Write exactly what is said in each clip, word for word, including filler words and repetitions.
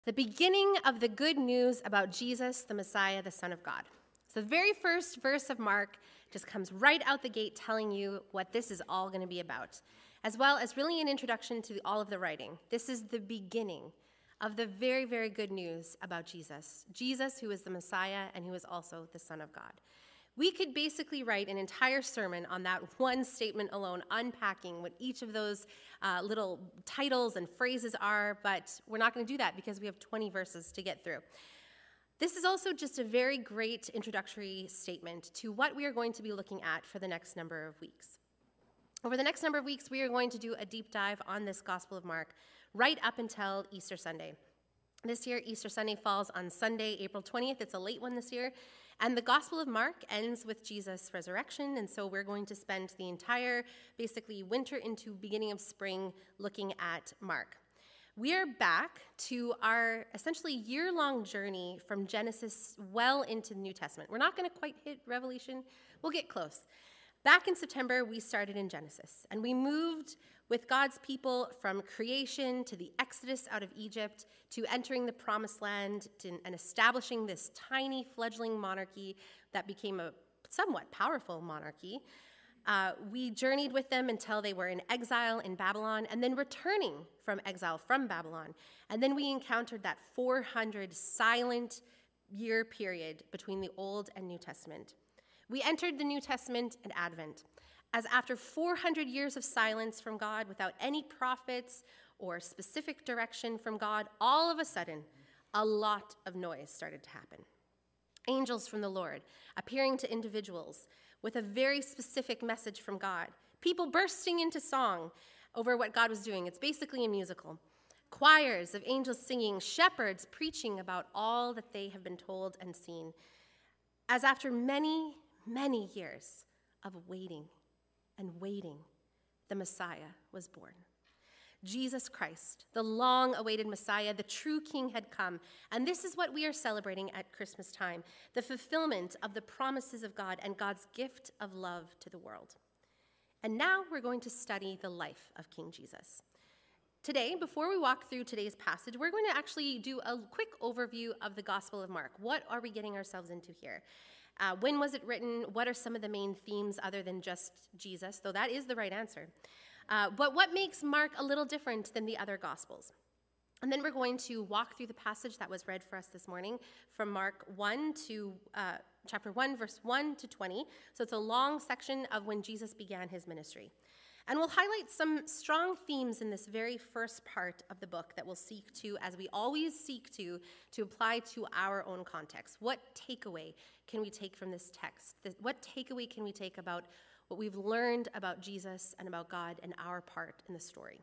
The beginning of the good news about Jesus, the Messiah, the Son of God. So the very first verse of Mark just comes right out the gate telling you what this is all going to be about, as well as really an introduction to all of the writing. This is the beginning of the very, very good news about Jesus. Jesus, who is the Messiah and who is also the Son of God. We could basically write an entire sermon on that one statement alone, unpacking what each of those uh, little titles and phrases are, but we're not going to do that because we have twenty verses to get through. This is also just a very great introductory statement to what we are going to be looking at for the next number of weeks. Over the next number of weeks, we are going to do a deep dive on this Gospel of Mark right up until Easter Sunday. This year, Easter Sunday falls on Sunday, April twentieth. It's a late one this year. And the Gospel of Mark ends with Jesus' resurrection, and so we're going to spend the entire, basically, winter into beginning of spring looking at Mark. We are back to our essentially year-long journey from Genesis well into the New Testament. We're not going to quite hit Revelation. We'll get close. Back in September, we started in Genesis, and we moved with God's people from creation to the exodus out of Egypt to entering the promised land to, and establishing this tiny fledgling monarchy that became a somewhat powerful monarchy. Uh, we journeyed with them until they were in exile in Babylon and then returning from exile from Babylon. And then we encountered that four hundred silent year period between the Old and New Testament. We entered the New Testament and Advent, as after four hundred years of silence from God without any prophets or specific direction from God, all of a sudden, a lot of noise started to happen. Angels from the Lord appearing to individuals with a very specific message from God. People bursting into song over what God was doing. It's basically a musical. Choirs of angels singing, shepherds preaching about all that they have been told and seen. As after many, many years of waiting and waiting, the Messiah was born. Jesus Christ, the long-awaited Messiah, the true King had come. And this is what we are celebrating at Christmas time, the fulfillment of the promises of God and God's gift of love to the world. And now we're going to study the life of King Jesus. Today, before we walk through today's passage, we're going to actually do a quick overview of the Gospel of Mark. What are we getting ourselves into here? Uh, when was it written? What are some of the main themes other than just Jesus? Though that is the right answer. Uh, but what makes Mark a little different than the other Gospels? And then we're going to walk through the passage that was read for us this morning from Mark one to uh, chapter one, verse one to twenty. So it's a long section of when Jesus began his ministry. And we'll highlight some strong themes in this very first part of the book that we'll seek to, as we always seek to, to apply to our own context. What takeaway can we take from this text? What takeaway can we take about what we've learned about Jesus and about God and our part in the story?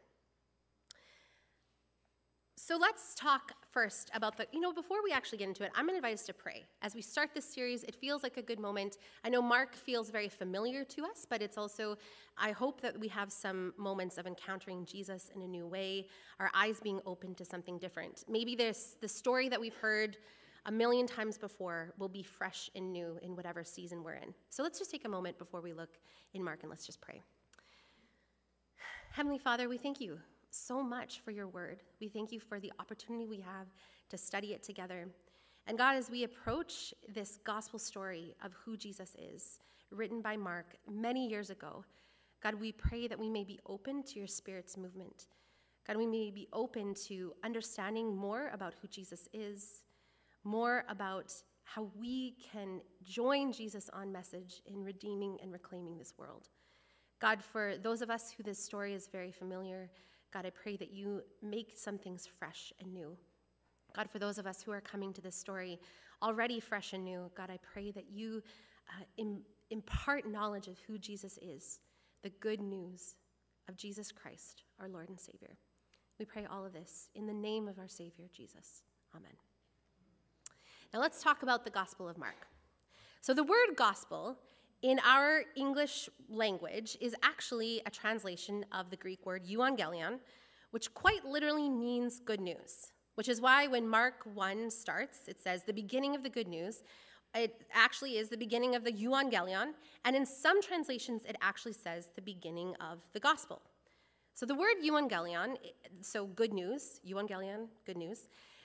So let's talk first about the, you know, before we actually get into it, I'm going to invite us to pray. As we start this series, it feels like a good moment. I know Mark feels very familiar to us, but it's also, I hope that we have some moments of encountering Jesus in a new way, our eyes being open to something different. Maybe this, the story that we've heard a million times before will be fresh and new in whatever season we're in. So let's just take a moment before we look in Mark and let's just pray. Heavenly Father, we thank you so much for your word. We thank you for the opportunity we have to study it together. And God, as we approach this gospel story of who Jesus is, written by Mark many years ago, God, we pray that we may be open to your Spirit's movement. God, we may be open to understanding more about who Jesus is, more about how we can join Jesus on message in redeeming and reclaiming this world. God, for those of us who this story is very familiar, God, I pray that you make some things fresh and new. God, for those of us who are coming to this story already fresh and new, God, I pray that you uh, im- impart knowledge of who Jesus is, the good news of Jesus Christ, our Lord and Savior. We pray all of this in the name of our Savior, Jesus. Amen. Now let's talk about the Gospel of Mark. So the word gospel in our English language is actually a translation of the Greek word euangelion, which quite literally means good news, which is why when Mark one starts, it says the beginning of the good news. It actually is the beginning of the euangelion, and in some translations, it actually says the beginning of the gospel. So the word euangelion, so good news, euangelion, good news,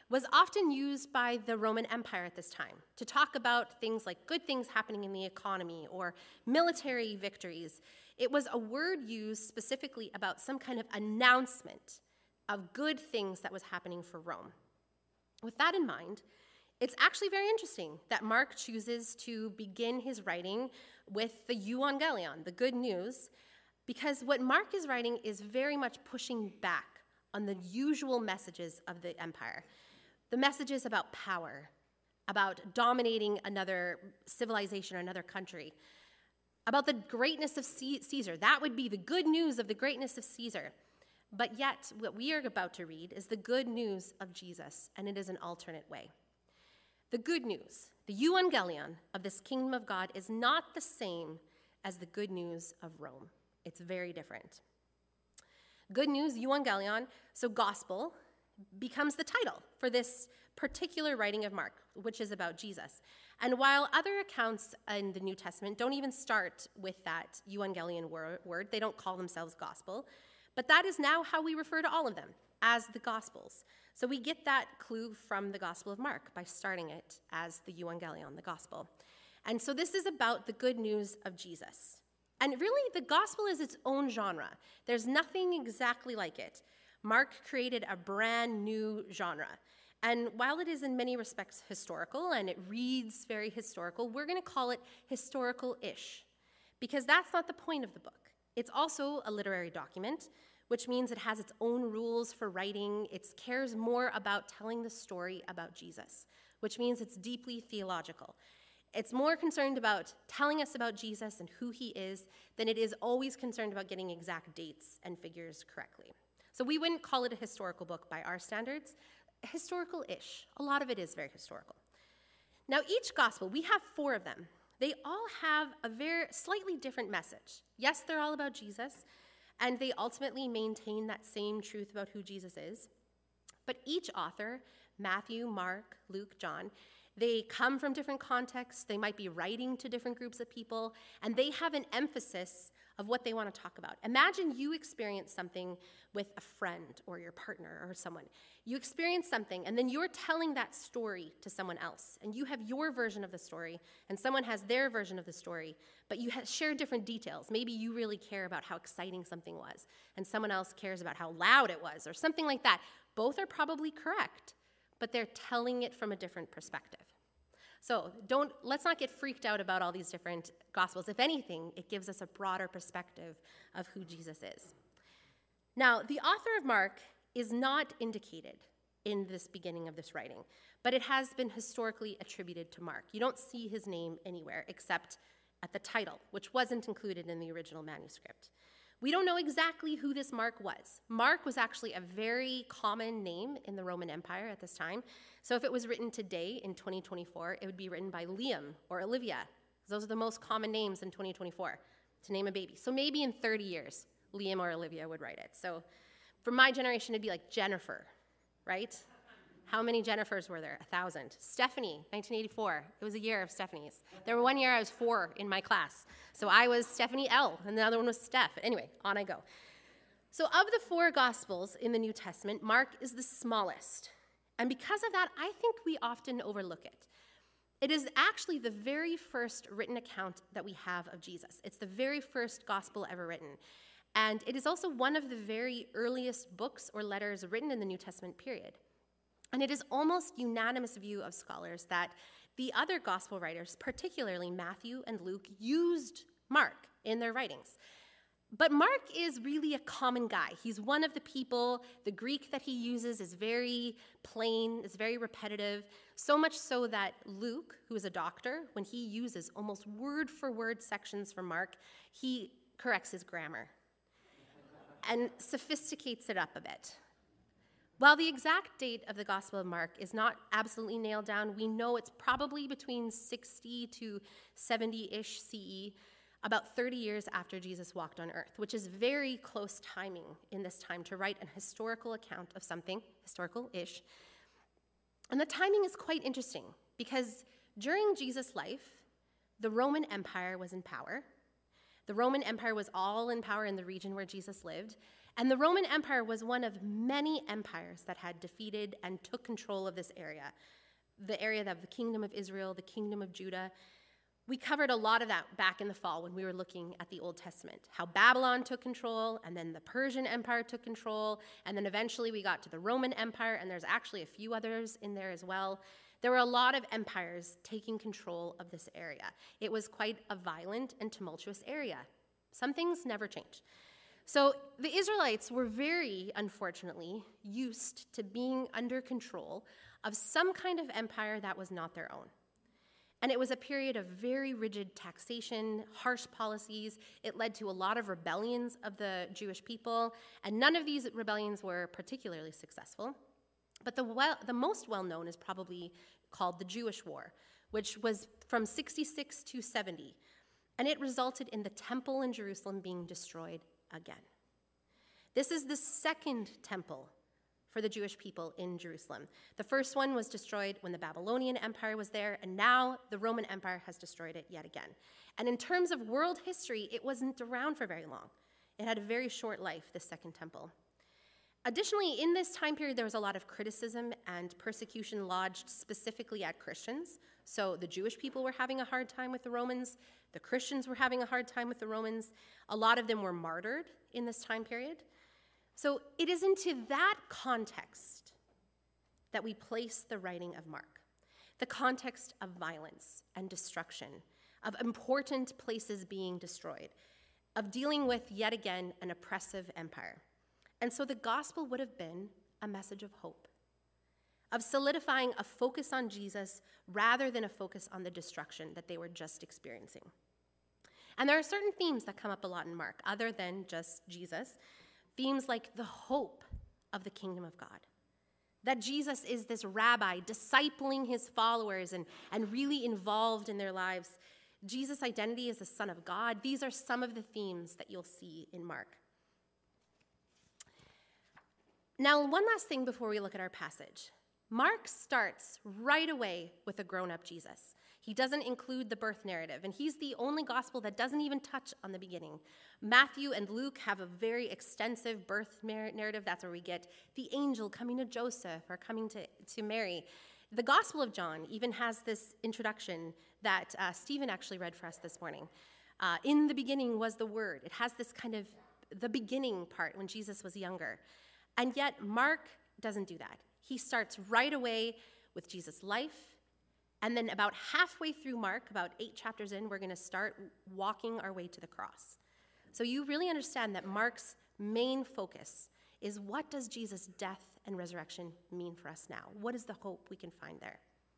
was often used by the Roman Empire at this time to talk about things like good things happening in the economy or military victories. It was a word used specifically about some kind of announcement of good things that was happening for Rome. With that in mind, it's actually very interesting that Mark chooses to begin his writing with the euangelion, the good news, because what Mark is writing is very much pushing back on the usual messages of the empire. The messages about power, about dominating another civilization or another country, about the greatness of Caesar. That would be the good news of the greatness of Caesar. But yet, what we are about to read is the good news of Jesus, and it is an alternate way. The good news, the euangelion of this kingdom of God is not the same as the good news of Rome. It's very different. Good news, euangelion, so gospel, becomes the title for this particular writing of Mark, which is about Jesus. And while other accounts in the New Testament don't even start with that euangelion word, they don't call themselves gospel, but that is now how we refer to all of them, as the Gospels. So we get that clue from the Gospel of Mark by starting it as the euangelion, the gospel. And so this is about the good news of Jesus. And really, the gospel is its own genre. There's nothing exactly like it. Mark created a brand new genre. And while it is in many respects historical, and it reads very historical, we're going to call it historical-ish, because that's not the point of the book. It's also a literary document, which means it has its own rules for writing. It cares more about telling the story about Jesus, which means it's deeply theological. It's more concerned about telling us about Jesus and who he is than it is always concerned about getting exact dates and figures correctly. So we wouldn't call it a historical book by our standards. Historical-ish. A lot of it is very historical. Now, each gospel, we have four of them. They all have a very slightly different message. Yes, they're all about Jesus, and they ultimately maintain that same truth about who Jesus is. But each author, Matthew, Mark, Luke, John, they come from different contexts. They might be writing to different groups of people, and they have an emphasis of what they want to talk about. Imagine you experience something with a friend or your partner or someone. You experience something, and then you're telling that story to someone else, and you have your version of the story, and someone has their version of the story, but you share different details. Maybe you really care about how exciting something was, and someone else cares about how loud it was, or something like that. Both are probably correct, but they're telling it from a different perspective. So don't, let's not get freaked out about all these different gospels. If anything, it gives us a broader perspective of who Jesus is. Now, the author of Mark is not indicated in this beginning of this writing, but it has been historically attributed to Mark. You don't see his name anywhere except at the title, which wasn't included in the original manuscript. We don't know exactly who this Mark was. Mark was actually a very common name in the Roman Empire at this time. So if it was written today in twenty twenty-four, it would be written by Liam or Olivia. Those are the most common names in twenty twenty-four to name a baby. So maybe in thirty years, Liam or Olivia would write it. So for my generation, it'd be like Jennifer, right? How many Jennifers were there? A thousand. Stephanie, nineteen eighty-four. It was a year of Stephanies. There were one year I was four in my class. So I was Stephanie L, and the other one was Steph. Anyway, on I go. So of the four Gospels in the New Testament, Mark is the smallest. And because of that, I think we often overlook it. It is actually the very first written account that we have of Jesus. It's the very first gospel ever written. And it is also one of the very earliest books or letters written in the New Testament period. And it is almost unanimous view of scholars that the other gospel writers, particularly Matthew and Luke, used Mark in their writings. But Mark is really a common guy. He's one of the people. The Greek that he uses is very plain, it's very repetitive, so much so that Luke, who is a doctor, when he uses almost word-for-word sections from Mark, he corrects his grammar and sophisticates it up a bit. While the exact date of the Gospel of Mark is not absolutely nailed down, we know it's probably between sixty to seventy-ish C E, about thirty years after Jesus walked on earth, which is very close timing in this time to write an historical account of something, historical-ish. And the timing is quite interesting because during Jesus' life, the Roman Empire was in power. The Roman Empire was all in power in the region where Jesus lived, And the Roman Empire was one of many empires that had defeated and took control of this area, the area of the Kingdom of Israel, the Kingdom of Judah. We covered a lot of that back in the fall when we were looking at the Old Testament, how Babylon took control, and then the Persian Empire took control, and then eventually we got to the Roman Empire, and there's actually a few others in there as well. There were a lot of empires taking control of this area. It was quite a violent and tumultuous area. Some things never change. So the Israelites were very, unfortunately, used to being under control of some kind of empire that was not their own. And it was a period of very rigid taxation, harsh policies. It led to a lot of rebellions of the Jewish people, and none of these rebellions were particularly successful. But the, well, the most well-known is probably called the Jewish War, which was from sixty-six to seventy, and it resulted in the temple in Jerusalem being destroyed again. This is the second temple for the Jewish people in Jerusalem. The first one was destroyed when the Babylonian Empire was there, and now the Roman Empire has destroyed it yet again. And in terms of world history, it wasn't around for very long. It had a very short life, this second temple. Additionally, in this time period, there was a lot of criticism and persecution lodged specifically at Christians. So the Jewish people were having a hard time with the Romans. The Christians were having a hard time with the Romans. A lot of them were martyred in this time period. So it is into that context that we place the writing of Mark, the context of violence and destruction, of important places being destroyed, of dealing with, yet again, an oppressive empire. And so the gospel would have been a message of hope, of solidifying a focus on Jesus rather than a focus on the destruction that they were just experiencing. And there are certain themes that come up a lot in Mark, other than just Jesus. Themes like the hope of the kingdom of God, that Jesus is this rabbi discipling his followers and, and really involved in their lives. Jesus' identity as the Son of God. These are some of the themes that you'll see in Mark. Now, one last thing before we look at our passage. Mark starts right away with a grown-up Jesus. He doesn't include the birth narrative, and he's the only gospel that doesn't even touch on the beginning. Matthew and Luke have a very extensive birth narrative. That's where we get the angel coming to Joseph or coming to, to Mary. The Gospel of John even has this introduction that uh, Stephen actually read for us this morning. Uh, in the beginning was the Word. It has this kind of the beginning part when Jesus was younger. And yet Mark doesn't do that. He starts right away with Jesus' life. And then about halfway through Mark, about eight chapters in, we're going to start walking our way to the cross. So you really understand that Mark's main focus is, what does Jesus' death and resurrection mean for us now? What is the hope we can find there?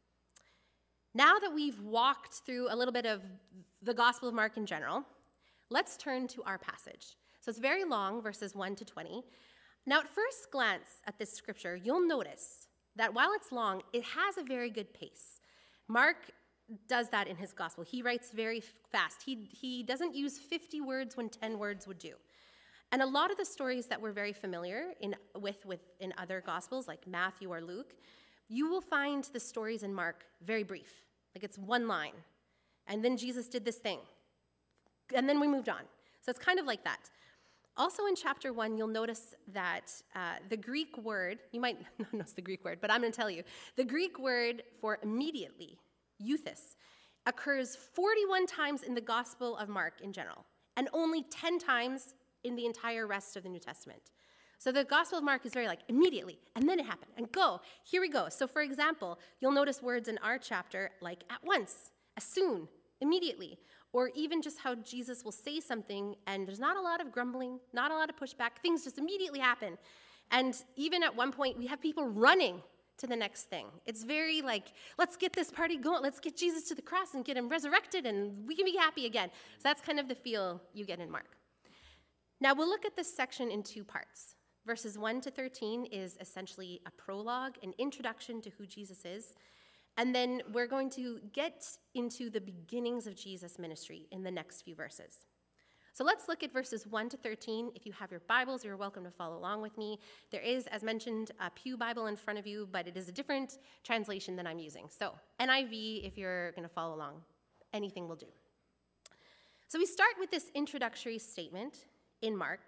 Now that we've walked through a little bit of the Gospel of Mark in general, let's turn to our passage. So it's very long, verses one to twenty. Now, at first glance at this scripture, you'll notice that while it's long, it has a very good pace. Mark does that in his gospel. He writes very fast. He, he doesn't use fifty words when ten words would do. And a lot of the stories that we're very familiar in, with, with in other gospels, like Matthew or Luke, you will find the stories in Mark very brief. Like it's one line. And then Jesus did this thing. And then we moved on. So it's kind of like that. Also in chapter one, you'll notice that uh, the Greek word, you might not know it's the Greek word, but I'm going to tell you. The Greek word for immediately, euthys, occurs forty-one times in the Gospel of Mark in general, and only ten times in the entire rest of the New Testament. So the Gospel of Mark is very like, immediately, and then it happened, and go, here we go. So for example, you'll notice words in our chapter like at once, as soon, immediately, or even just how Jesus will say something and there's not a lot of grumbling, not a lot of pushback, things just immediately happen. And even at one point, we have people running to the next thing. It's very like, let's get this party going, let's get Jesus to the cross and get him resurrected and we can be happy again. So that's kind of the feel you get in Mark. Now we'll look at this section in two parts. Verses one to thirteen is essentially a prologue, an introduction to who Jesus is. And then we're going to get into the beginnings of Jesus' ministry in the next few verses. So let's look at verses one to thirteen. If you have your Bibles, you're welcome to follow along with me. There is, as mentioned, a Pew Bible in front of you, but it is a different translation than I'm using. So N I V, if you're going to follow along, anything will do. So we start with this introductory statement in Mark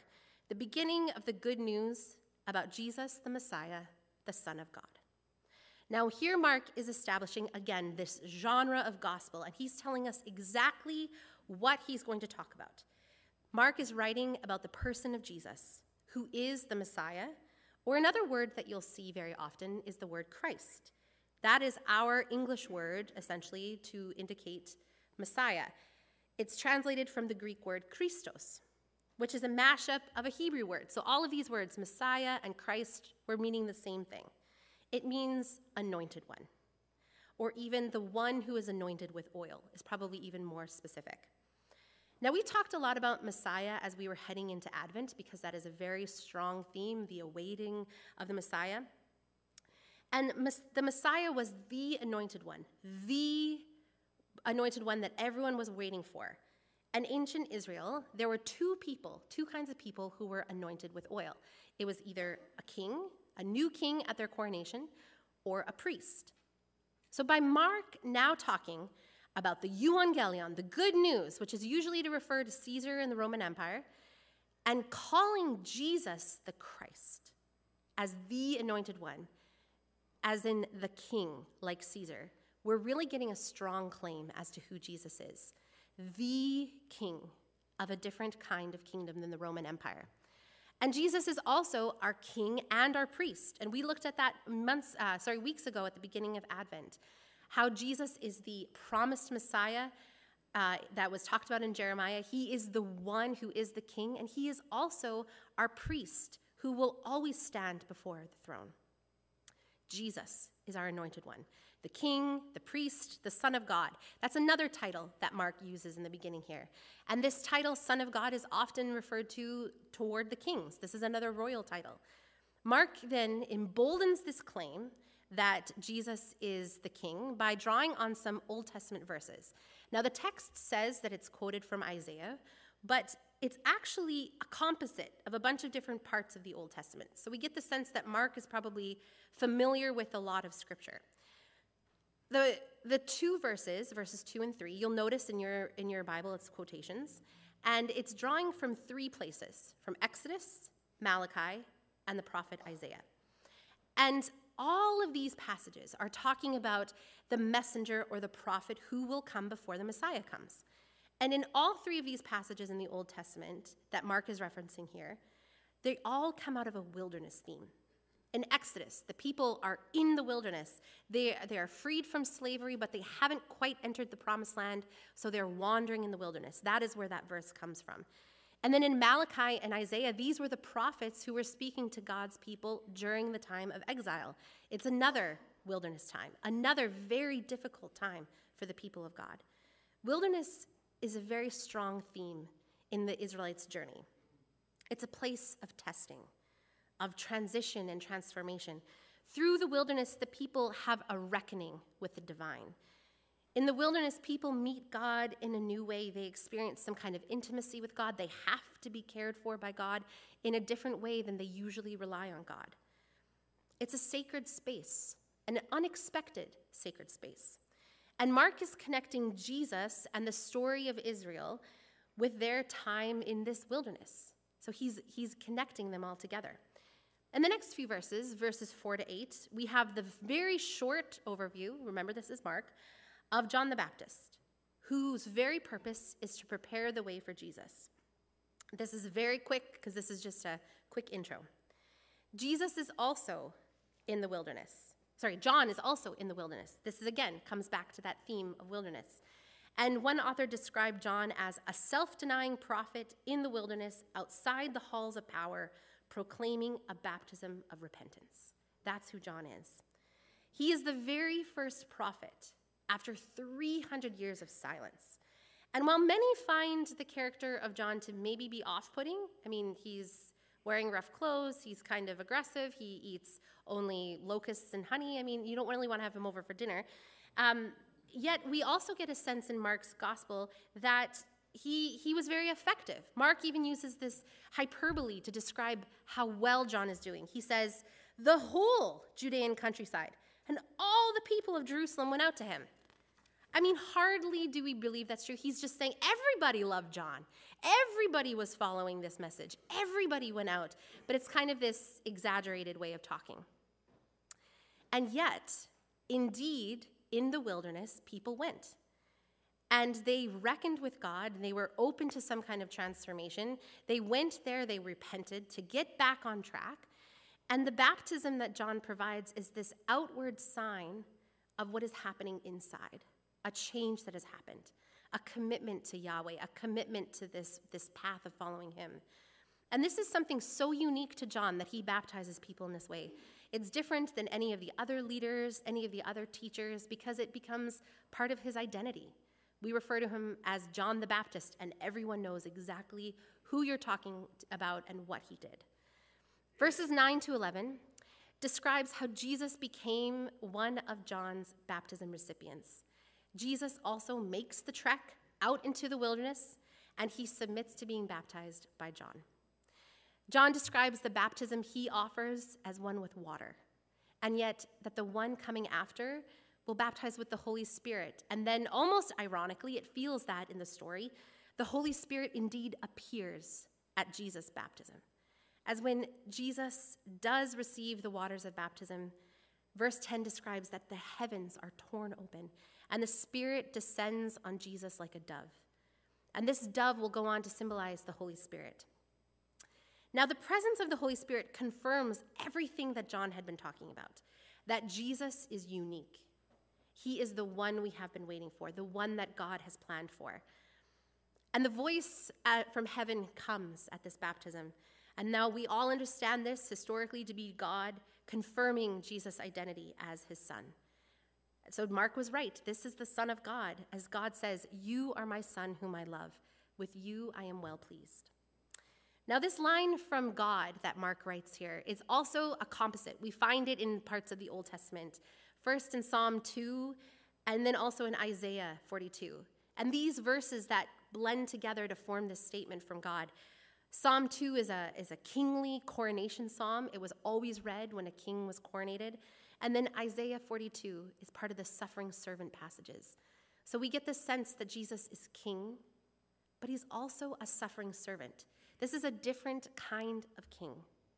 the beginning of the good news about Jesus, the Messiah, the Son of God. Now, here Mark is establishing, again, this genre of gospel, and he's telling us exactly what he's going to talk about. Mark is writing about the person of Jesus, who is the Messiah, or another word that you'll see very often is the word Christ. That is our English word, essentially, to indicate Messiah. It's translated from the Greek word Christos, which is a mashup of a Hebrew word. So all of these words, Messiah and Christ, were meaning the same thing. It means anointed one, or even the one who is anointed with oil is probably even more specific. Now, we talked a lot about Messiah as we were heading into Advent because that is a very strong theme, the awaiting of the Messiah. And the Messiah was the anointed one, the anointed one that everyone was waiting for. In ancient Israel, there were two people, two kinds of people who were anointed with oil. It was either a king, a new king at their coronation, or a priest. So by Mark now talking about the euangelion, the good news, which is usually to refer to Caesar and the Roman Empire, and calling Jesus the Christ as the anointed one, as in the king, like Caesar, we're really getting a strong claim as to who Jesus is. The king of a different kind of kingdom than the Roman Empire. And Jesus is also our king and our priest. And we looked at that months, uh, sorry, weeks ago at the beginning of Advent, how Jesus is the promised Messiah uh, that was talked about in Jeremiah. He is the one who is the king, and he is also our priest who will always stand before the throne. Jesus is our anointed one, the king, the priest, the Son of God. That's another title that Mark uses in the beginning here. And this title, Son of God, is often referred to toward the kings. This is another royal title. Mark then emboldens this claim that Jesus is the king by drawing on some Old Testament verses. Now, the text says that it's quoted from Isaiah, but it's actually a composite of a bunch of different parts of the Old Testament. So we get the sense that Mark is probably familiar with a lot of scripture. The, the two verses, verses two and three, you'll notice in your, in your Bible it's quotations, and it's drawing from three places, from Exodus, Malachi, and the prophet Isaiah. And all of these passages are talking about the messenger or the prophet who will come before the Messiah comes. And in all three of these passages in the Old Testament that Mark is referencing here, they all come out of a wilderness theme. In Exodus, the people are in the wilderness. They, they are freed from slavery, but they haven't quite entered the promised land, so they're wandering in the wilderness. That is where that verse comes from. And then in Malachi and Isaiah, these were the prophets who were speaking to God's people during the time of exile. It's another wilderness time, another very difficult time for the people of God. Wilderness is a very strong theme in the Israelites' journey. It's a place of testing, of transition and transformation. Through the wilderness, the people have a reckoning with the divine. In the wilderness, people meet God in a new way. They experience some kind of intimacy with God. They have to be cared for by God in a different way than they usually rely on God. It's a sacred space, an unexpected sacred space. And Mark is connecting Jesus and the story of Israel with their time in this wilderness. So he's, he's connecting them all together. In the next few verses, verses four to eight, we have the very short overview, remember this is Mark, of John the Baptist, whose very purpose is to prepare the way for Jesus. This is very quick because this is just a quick intro. Jesus is also in the wilderness. Sorry, John is also in the wilderness. This is, again, comes back to that theme of wilderness. And one author described John as a self-denying prophet in the wilderness outside the halls of power, proclaiming a baptism of repentance. That's who John is. He is the very first prophet after three hundred years of silence. And while many find the character of John to maybe be off-putting, I mean, he's wearing rough clothes, he's kind of aggressive, he eats only locusts and honey. I mean, you don't really want to have him over for dinner. Um, yet we also get a sense in Mark's gospel that he, he was very effective. Mark even uses this hyperbole to describe how well John is doing. He says, the whole Judean countryside and all the people of Jerusalem went out to him. I mean, hardly do we believe that's true. He's just saying everybody loved John. Everybody was following this message. Everybody went out. But it's kind of this exaggerated way of talking. And yet, indeed, in the wilderness, people went. And they reckoned with God, and they were open to some kind of transformation. They went there, they repented to get back on track. And the baptism that John provides is this outward sign of what is happening inside, a change that has happened, a commitment to Yahweh, a commitment to this, this path of following him. And this is something so unique to John that he baptizes people in this way. It's different than any of the other leaders, any of the other teachers, because it becomes part of his identity. We refer to him as John the Baptist, and everyone knows exactly who you're talking about and what he did. Verses nine to eleven describes how Jesus became one of John's baptism recipients. Jesus also makes the trek out into the wilderness, and he submits to being baptized by John. John describes the baptism he offers as one with water, and yet that the one coming after will baptize with the Holy Spirit. And then, almost ironically, it feels that in the story, the Holy Spirit indeed appears at Jesus' baptism. As when Jesus does receive the waters of baptism, verse ten describes that the heavens are torn open, and the Spirit descends on Jesus like a dove. And this dove will go on to symbolize the Holy Spirit. Now, the presence of the Holy Spirit confirms everything that John had been talking about, that Jesus is unique. He is the one we have been waiting for, the one that God has planned for. And the voice uh, from heaven comes at this baptism. And now we all understand this historically to be God confirming Jesus' identity as his son. So Mark was right. This is the Son of God. As God says, "You are my son whom I love. With you I am well pleased." Now, this line from God that Mark writes here is also a composite. We find it in parts of the Old Testament, first in Psalm two, and then also in Isaiah forty-two. And these verses that blend together to form this statement from God. Psalm two is a, is a kingly coronation psalm. It was always read when a king was coronated. And then Isaiah forty-two is part of the suffering servant passages. So we get the sense that Jesus is king, but he's also a suffering servant. This is a different kind of king.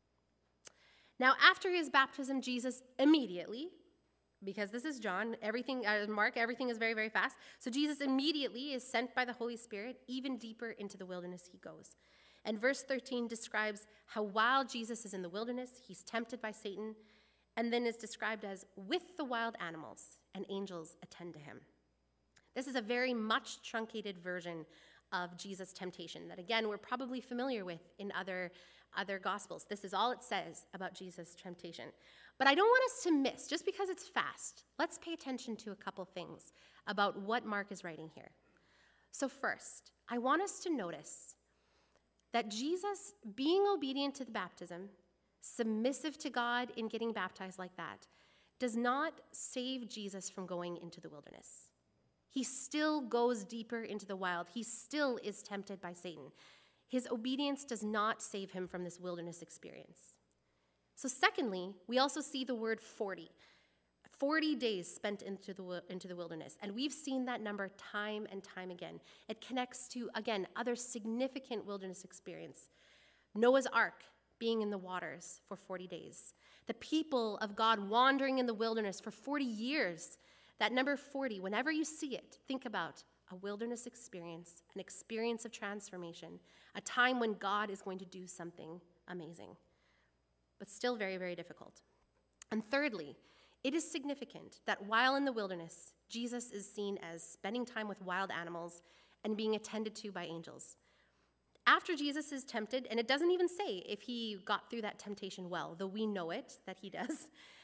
Now, after his baptism, Jesus immediately, because this is John, everything, uh, Mark, everything is very, very fast. So Jesus immediately is sent by the Holy Spirit. Even deeper into the wilderness he goes. And verse thirteen describes how while Jesus is in the wilderness, he's tempted by Satan, and then is described as with the wild animals, and angels attend to him. This is a very much truncated version of Jesus' temptation that, again, we're probably familiar with in other, other Gospels. This is all it says about Jesus' temptation. But I don't want us to miss, just because it's fast, let's pay attention to a couple things about what Mark is writing here. So first, I want us to notice that Jesus, being obedient to the baptism, submissive to God in getting baptized like that, does not save Jesus from going into the wilderness. He still goes deeper into the wild. He still is tempted by Satan. His obedience does not save him from this wilderness experience. So secondly, we also see the word forty. forty days spent into the, into the wilderness. And we've seen that number time and time again. It connects to, again, other significant wilderness experience. Noah's Ark being in the waters for forty days. The people of God wandering in the wilderness for forty years. That number forty, whenever you see it, think about a wilderness experience, an experience of transformation, a time when God is going to do something amazing, but still very, very difficult. And thirdly, it is significant that while in the wilderness, Jesus is seen as spending time with wild animals and being attended to by angels. After Jesus is tempted, and it doesn't even say if he got through that temptation well, though we know it, that he does,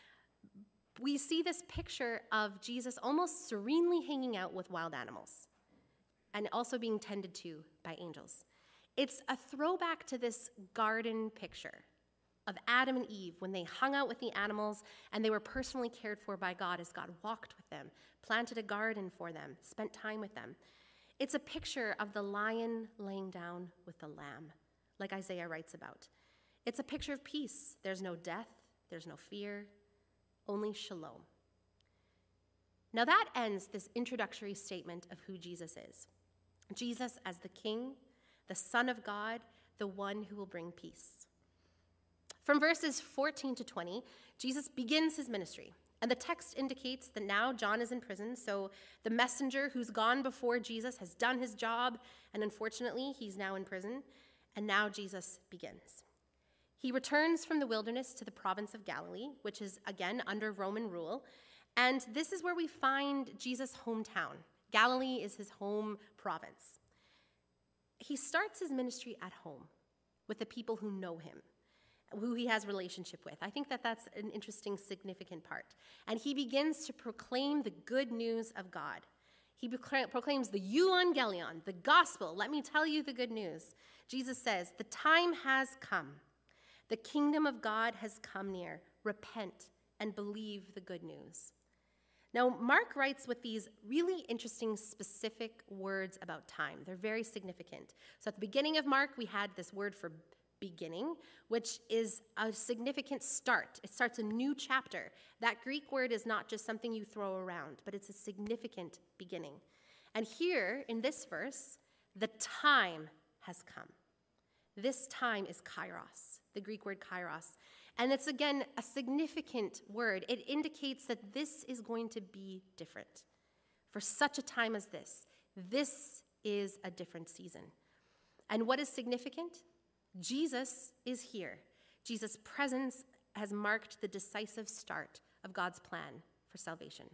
we see this picture of Jesus almost serenely hanging out with wild animals and also being tended to by angels. It's a throwback to this garden picture of Adam and Eve when they hung out with the animals and they were personally cared for by God as God walked with them, planted a garden for them, spent time with them. It's a picture of the lion laying down with the lamb, like Isaiah writes about. It's a picture of peace. There's no death, there's no fear, only shalom. Now that ends this introductory statement of who Jesus is. Jesus as the King, the Son of God, the one who will bring peace. From verses fourteen to twenty, Jesus begins his ministry. And the text indicates that now John is in prison, so the messenger who's gone before Jesus has done his job, and unfortunately, he's now in prison. And now Jesus begins. He returns from the wilderness to the province of Galilee, which is, again, under Roman rule. And this is where we find Jesus' hometown. Galilee is his home province. He starts his ministry at home with the people who know him, who he has relationship with. I think that that's an interesting, significant part. And he begins to proclaim the good news of God. He proclaims the euangelion, the gospel. Let me tell you the good news. Jesus says, the time has come. The kingdom of God has come near. Repent and believe the good news. Now, Mark writes with these really interesting, specific words about time. They're very significant. So at the beginning of Mark, we had this word for beginning, which is a significant start. It starts a new chapter. That Greek word is not just something you throw around, but it's a significant beginning. And here in this verse, the time has come. This time is kairos, the Greek word kairos. And it's, again, a significant word. It indicates that this is going to be different. For such a time as this, this is a different season. And what is significant? Jesus is here. Jesus' presence has marked the decisive start of God's plan for salvation.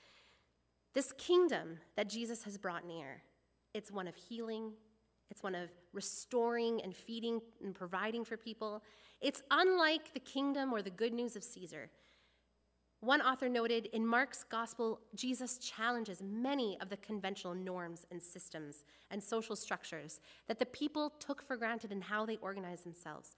This kingdom that Jesus has brought near, it's one of healing, it's one of restoring and feeding and providing for people. It's unlike the kingdom or the good news of Caesar. One author noted, in Mark's gospel, Jesus challenges many of the conventional norms and systems and social structures that the people took for granted in how they organized themselves.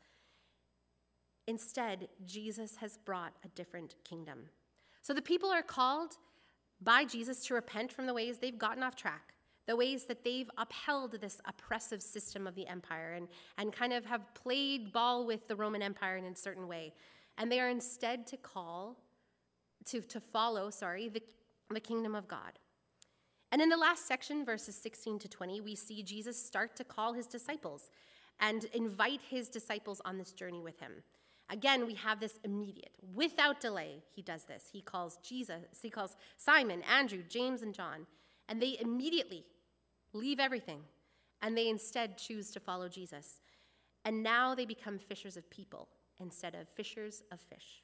Instead, Jesus has brought a different kingdom. So the people are called by Jesus to repent from the ways they've gotten off track, the ways that they've upheld this oppressive system of the empire and, and kind of have played ball with the Roman Empire in a certain way. And they are instead to call, to, to follow, sorry, the, the kingdom of God. And in the last section, verses sixteen to twenty, we see Jesus start to call his disciples and invite his disciples on this journey with him. Again, we have this immediate, without delay, he does this. He calls Jesus, he calls Simon, Andrew, James, and John, and they immediately leave everything, and they instead choose to follow Jesus. And now they become fishers of people instead of fishers of fish.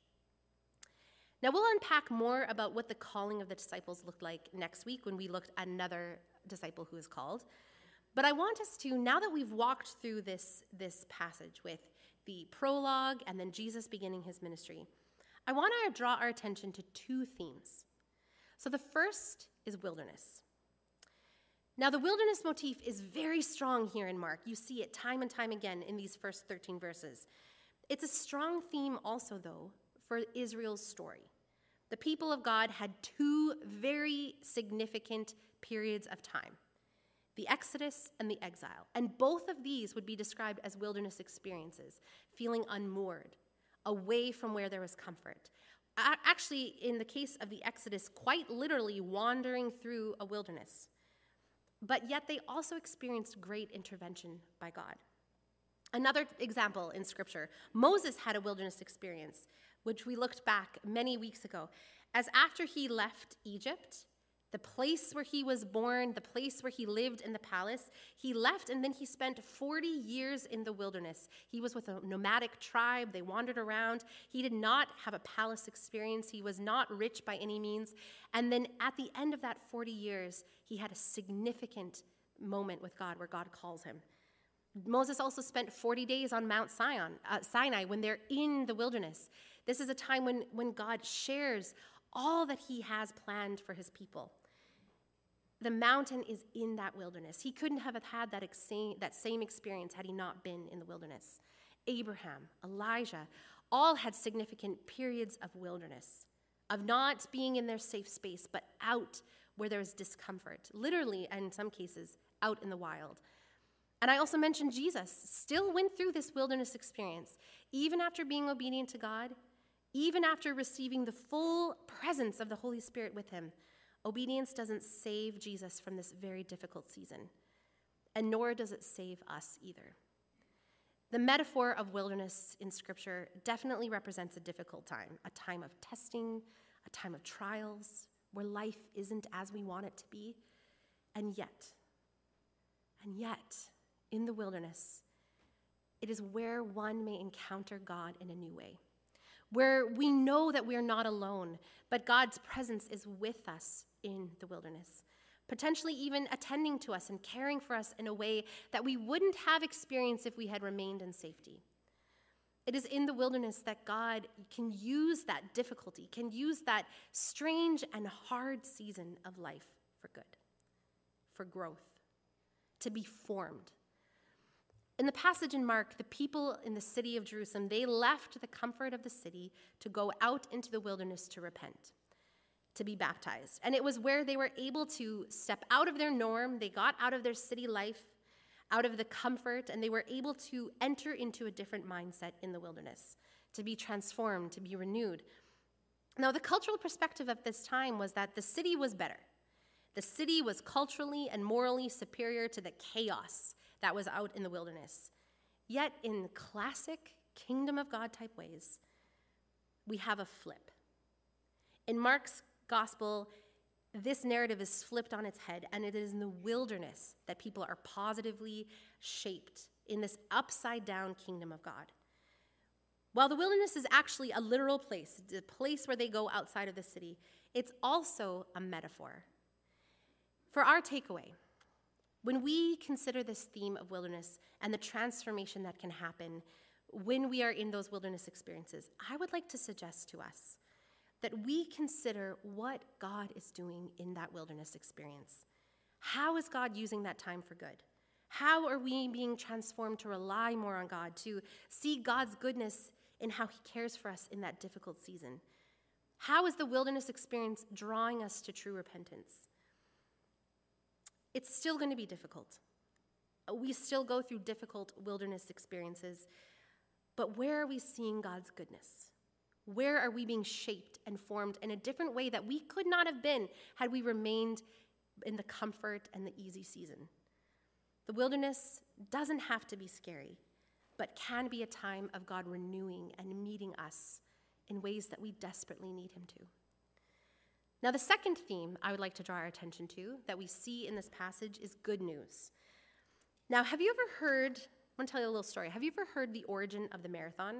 Now, we'll unpack more about what the calling of the disciples looked like next week when we looked at another disciple who is called. But I want us to, now that we've walked through this, this passage with the prologue and then Jesus beginning his ministry, I want to draw our attention to two themes. So the first is wilderness. Now, the wilderness motif is very strong here in Mark. You see it time and time again in these first thirteen verses. It's a strong theme also, though, for Israel's story. The people of God had two very significant periods of time, the Exodus and the exile. And both of these would be described as wilderness experiences, feeling unmoored, away from where there was comfort. Actually, in the case of the Exodus, quite literally wandering through a wilderness. But yet they also experienced great intervention by God. Another example in Scripture, Moses had a wilderness experience, which we looked back many weeks ago, as after he left Egypt, the place where he was born, the place where he lived in the palace, he left and then he spent forty years in the wilderness. He was with a nomadic tribe. They wandered around. He did not have a palace experience. He was not rich by any means. And then at the end of that forty years, he had a significant moment with God where God calls him. Moses also spent forty days on Mount Sinai, uh, Sinai when they're in the wilderness. This is a time when, when God shares all that he has planned for his people. The mountain is in that wilderness. He couldn't have had that, ex- that same experience had he not been in the wilderness. Abraham, Elijah, all had significant periods of wilderness, of not being in their safe space, but out where there was discomfort, literally, and in some cases, out in the wild. And I also mentioned Jesus still went through this wilderness experience, even after being obedient to God, even after receiving the full presence of the Holy Spirit with him. Obedience doesn't save Jesus from this very difficult season, and nor does it save us either. The metaphor of wilderness in Scripture definitely represents a difficult time, a time of testing, a time of trials, where life isn't as we want it to be. And yet, and yet, in the wilderness, it is where one may encounter God in a new way, where we know that we are not alone, but God's presence is with us in the wilderness, potentially even attending to us and caring for us in a way that we wouldn't have experienced if we had remained in safety. It is in the wilderness that God can use that difficulty, can use that strange and hard season of life for good, for growth, to be formed. In the passage in Mark, the people in the city of Jerusalem, they left the comfort of the city to go out into the wilderness to repent, to be baptized. And it was where they were able to step out of their norm. They got out of their city life, out of the comfort, and they were able to enter into a different mindset in the wilderness, to be transformed, to be renewed. Now, the cultural perspective of this time was that the city was better. The city was culturally and morally superior to the chaos that was out in the wilderness. Yet, in classic kingdom of God type ways, we have a flip. In Mark's gospel, this narrative is flipped on its head, and it is in the wilderness that people are positively shaped in this upside-down kingdom of God. While the wilderness is actually a literal place, a place where they go outside of the city, it's also a metaphor. For our takeaway, when we consider this theme of wilderness and the transformation that can happen when we are in those wilderness experiences, I would like to suggest to us that we consider what God is doing in that wilderness experience. How is God using that time for good? How are we being transformed to rely more on God, to see God's goodness in how he cares for us in that difficult season? How is the wilderness experience drawing us to true repentance? It's still going to be difficult. We still go through difficult wilderness experiences, but where are we seeing God's goodness? Where are we being shaped and formed in a different way that we could not have been had we remained in the comfort and the easy season? The wilderness doesn't have to be scary, but can be a time of God renewing and meeting us in ways that we desperately need him to. Now, the second theme I would like to draw our attention to that we see in this passage is good news. Now, have you ever heard, I want to tell you a little story. Have you ever heard the origin of the marathon?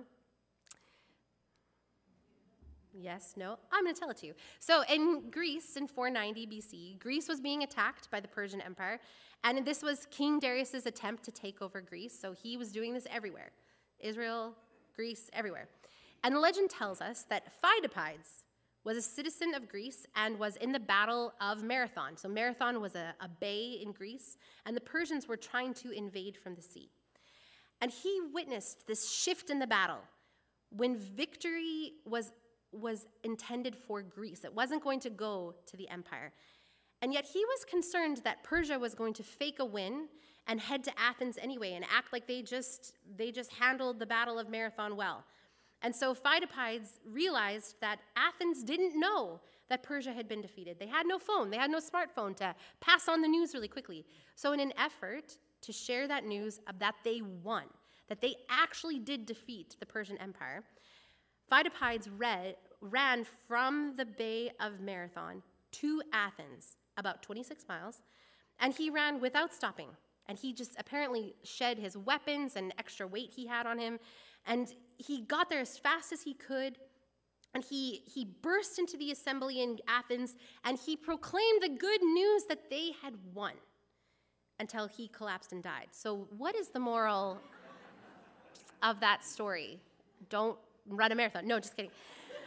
Yes, no? I'm going to tell it to you. So in Greece, in four ninety B C, Greece was being attacked by the Persian Empire, and this was King Darius's attempt to take over Greece, so he was doing this everywhere. Israel, Greece, everywhere. And the legend tells us that Pheidippides was a citizen of Greece and was in the Battle of Marathon. So Marathon was a, a bay in Greece, and the Persians were trying to invade from the sea. And he witnessed this shift in the battle when victory was was intended for Greece. It wasn't going to go to the empire. And yet he was concerned that Persia was going to fake a win and head to Athens anyway and act like they just they just handled the Battle of Marathon well. And so Pheidippides realized that Athens didn't know that Persia had been defeated. They had no phone. They had no smartphone to pass on the news really quickly. So in an effort to share that news of that they won, that they actually did defeat the Persian Empire, Pheidippides read, ran from the Bay of Marathon to Athens, about twenty-six miles, and he ran without stopping. And he just apparently shed his weapons and extra weight he had on him, and he got there as fast as he could, and he, he burst into the assembly in Athens, and he proclaimed the good news that they had won until he collapsed and died. So what is the moral of that story? Don't run a marathon. No, just kidding.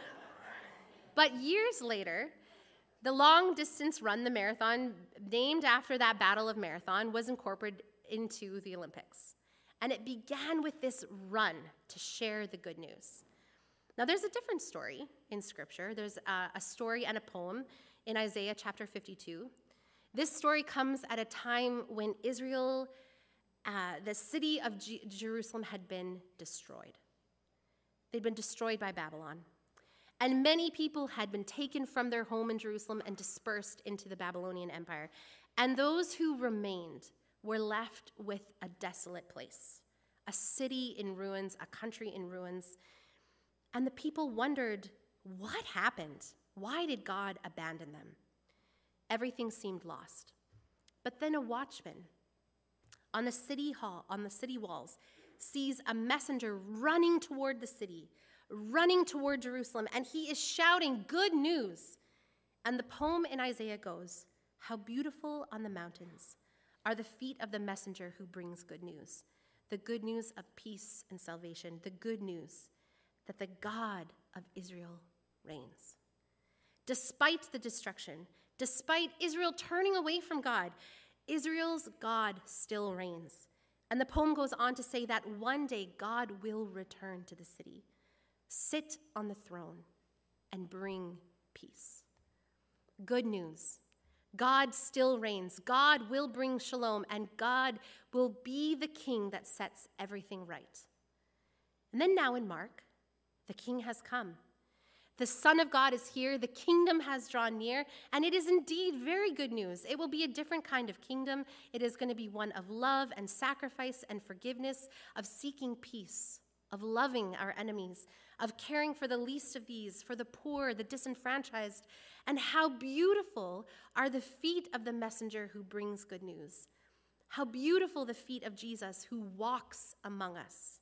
But years later, the long-distance run, the marathon, named after that Battle of Marathon, was incorporated into the Olympics. And it began with this run to share the good news. Now, there's a different story in Scripture. There's a, a story and a poem in Isaiah chapter fifty-two. This story comes at a time when Israel, uh, the city of G- Jerusalem, had been destroyed. They'd been destroyed by Babylon. And many people had been taken from their home in Jerusalem and dispersed into the Babylonian Empire. And those who remained were left with a desolate place, a city in ruins, a country in ruins. And the people wondered, what happened? Why did God abandon them? Everything seemed lost. But then a watchman on the city hall, on the city walls, sees a messenger running toward the city, running toward Jerusalem, and he is shouting good news. And the poem in Isaiah goes, "How beautiful on the mountains are the feet of the messenger who brings good news, the good news of peace and salvation, the good news that the God of Israel reigns." Despite the destruction, despite Israel turning away from God, Israel's God still reigns. And the poem goes on to say that one day God will return to the city, sit on the throne, and bring peace. Good news. God still reigns. God will bring shalom, and God will be the king that sets everything right. And then now in Mark, the king has come. The Son of God is here, the kingdom has drawn near, and it is indeed very good news. It will be a different kind of kingdom. It is going to be one of love and sacrifice and forgiveness, of seeking peace, of loving our enemies, of caring for the least of these, for the poor, the disenfranchised. And how beautiful are the feet of the messenger who brings good news. How beautiful the feet of Jesus who walks among us,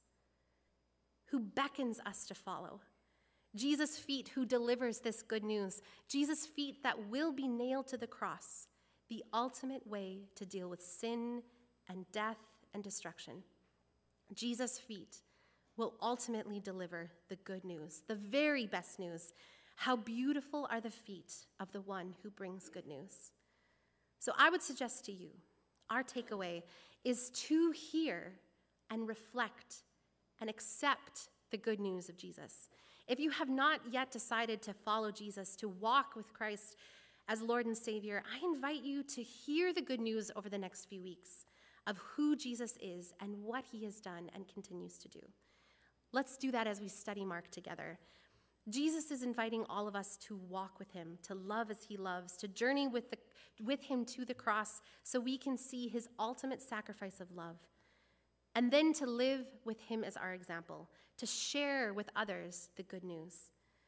who beckons us to follow. Jesus' feet who delivers this good news. Jesus' feet that will be nailed to the cross, the ultimate way to deal with sin and death and destruction. Jesus' feet will ultimately deliver the good news, the very best news. How beautiful are the feet of the one who brings good news. So I would suggest to you, our takeaway is to hear and reflect and accept the good news of Jesus. If you have not yet decided to follow Jesus, to walk with Christ as Lord and Savior, I invite you to hear the good news over the next few weeks of who Jesus is and what he has done and continues to do. Let's do that as we study Mark together. Jesus is inviting all of us to walk with him, to love as he loves, to journey with, the, with him to the cross so we can see his ultimate sacrifice of love, and then to live with him as our example, to share with others the good news.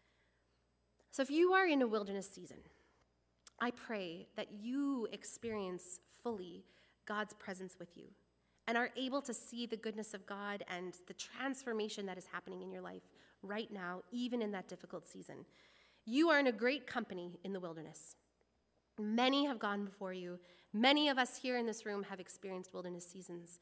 So if you are in a wilderness season, I pray that you experience fully God's presence with you and are able to see the goodness of God and the transformation that is happening in your life right now, even in that difficult season. You are in a great company in the wilderness. Many have gone before you. Many of us here in this room have experienced wilderness seasons.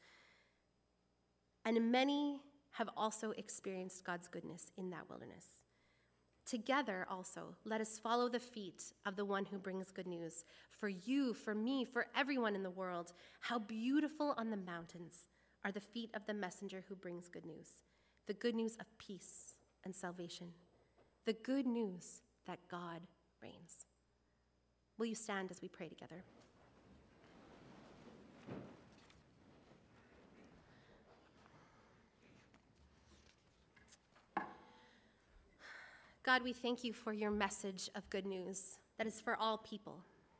And many have also experienced God's goodness in that wilderness. Together also, let us follow the feet of the one who brings good news. For you, for me, for everyone in the world, how beautiful on the mountains are the feet of the messenger who brings good news. The good news of peace and salvation. The good news that God reigns. Will you stand as we pray together? God, we thank you for your message of good news that is for all people,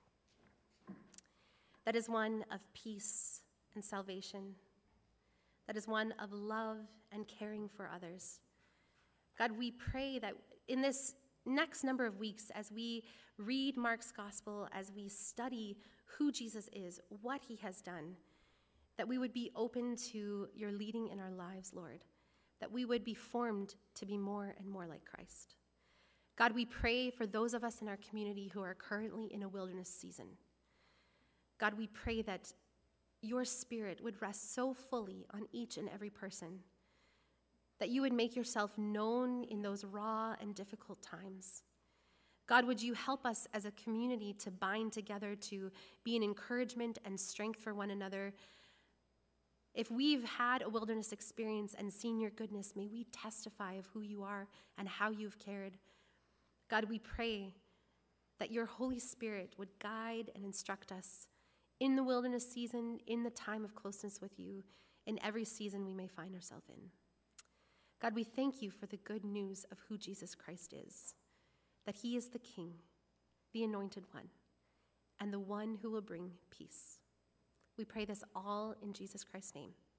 that is one of peace and salvation, that is one of love and caring for others. God, we pray that in this next number of weeks, as we read Mark's gospel, as we study who Jesus is, what he has done, that we would be open to your leading in our lives, Lord, that we would be formed to be more and more like Christ. God, we pray for those of us in our community who are currently in a wilderness season. God, we pray that your Spirit would rest so fully on each and every person, that you would make yourself known in those raw and difficult times. God, would you help us as a community to bind together, to be an encouragement and strength for one another. If we've had a wilderness experience and seen your goodness, may we testify of who you are and how you've cared. God, we pray that your Holy Spirit would guide and instruct us in the wilderness season, in the time of closeness with you, in every season we may find ourselves in. God, we thank you for the good news of who Jesus Christ is. that he is the King, the Anointed One, and the one who will bring peace. We pray this all in Jesus Christ's name.